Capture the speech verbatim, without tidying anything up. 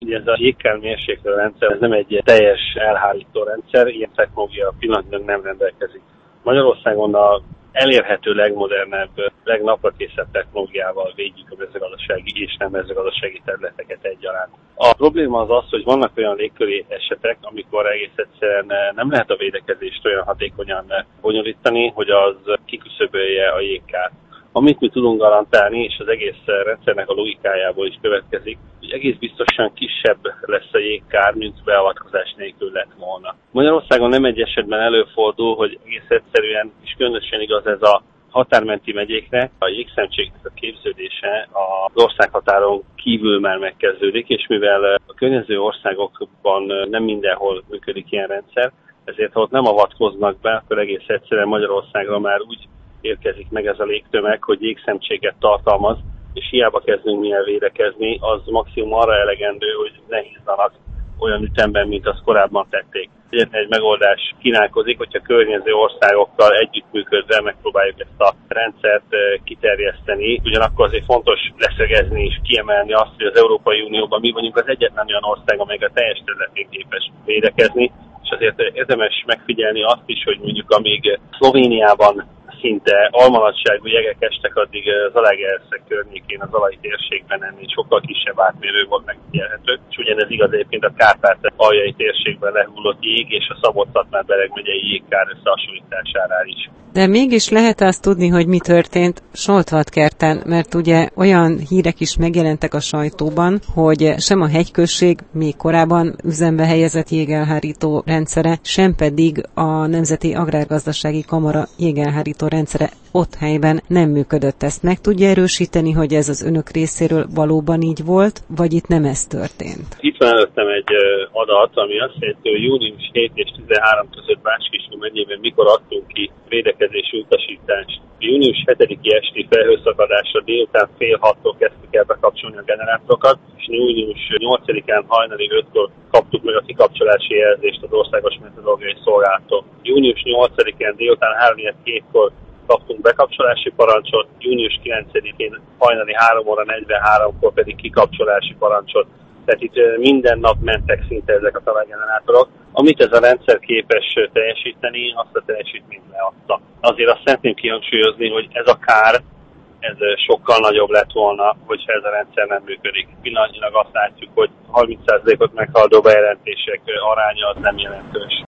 Ugye ez a jégkár mérséklő rendszer, ez nem egy teljes elhárító rendszer, ilyen technológia pillanatnyilag nem rendelkezik. Magyarországon a elérhető legmodernebb, legnaprakészebb technológiával védjük a mezőgazdasági és nem mezőgazdasági területeket egyaránt. A probléma az az, hogy vannak olyan légköri esetek, amikor egész egyszerűen nem lehet a védekezést olyan hatékonyan bonyolítani, hogy az kiküszöbölje a jégkárt. Amit mi tudunk garantálni, és az egész rendszernek a logikájából is következik, hogy egész biztosan kisebb lesz a jégkár, mint beavatkozás nélkül lett volna. Magyarországon nem egy esetben előfordul, hogy egész egyszerűen, és különösen igaz ez a határmenti megyékre, a jégszemcséknek a képződése az országhatáron kívül már megkezdődik, és mivel a környező országokban nem mindenhol működik ilyen rendszer, ezért ha ott nem avatkoznak be, akkor egész egyszerűen Magyarországra már úgy érkezik meg ez a légtömeg, hogy jégszemcséget tartalmaz, és hiába kezdünk mi el védekezni, az maximum arra elegendő, hogy ne hízzanak olyan ütemben, mint azt korábban tették. Egyetlen egy megoldás kínálkozik, hogyha környező országokkal együttműködve megpróbáljuk ezt a rendszert kiterjeszteni. Ugyanakkor azért fontos leszögezni és kiemelni azt, hogy az Európai Unióban mi vagyunk az egyetlen olyan ország, amely a teljes területén képes védekezni, és azért érdemes megfigyelni azt is, hogy mondjuk amíg Szlovéniában szinte almanadságú jegek estek, addig Zalaegerszeg környékén, a zalai térségben ennél sokkal kisebb átmérő volt megfigyelhető. És ugyanez igaz egyébként a Kárpát-aljai térségben lehullott jég és a Szabolcs-Szatmár-Bereg megyei jégkár összehasonlítására is. De mégis lehet azt tudni, hogy mi történt Soltvatkerten, mert ugye olyan hírek is megjelentek a sajtóban, hogy sem a hegyközség még korábban üzembe helyezett jégelhárító rendszere, sem pedig a Nemzeti Agrárgazdasági Kamara jégelhárító rendszere ott helyben nem működött. Ezt meg tudja erősíteni, hogy ez az önök részéről valóban így volt, vagy itt nem ez történt? Itt van előttem egy adat, ami azt jelenti, hogy június hét és tizenhárom között Bács-Kiskun megyében mikor adtunk ki védekezési utasítást. június hetedike esti felhőszakadásra délután fél hattól kezdtük el bekapcsolni a generátorokat, és június nyolcadikán hajnali ötkor kaptuk meg a kikapcsolási jelzést az Országos Meteorológiai Szolgálattól. június nyolcadikán délután három hétkor kaptunk bekapcsolási parancsot, június kilencedikén hajnali három óra negyvenháromkor pedig kikapcsolási parancsot. Tehát itt minden nap mentek szinte ezek a talajgenerátorok. Amit ez a rendszer képes teljesíteni, azt a teljesítményt leadta. Azért azt szeretném kihangsúlyozni, hogy ez a kár, ez sokkal nagyobb lett volna, hogyha ez a rendszer nem működik. Pillanatnyilag azt látjuk, hogy harminc százalékot meghaladó bejelentések aránya az nem jelentős.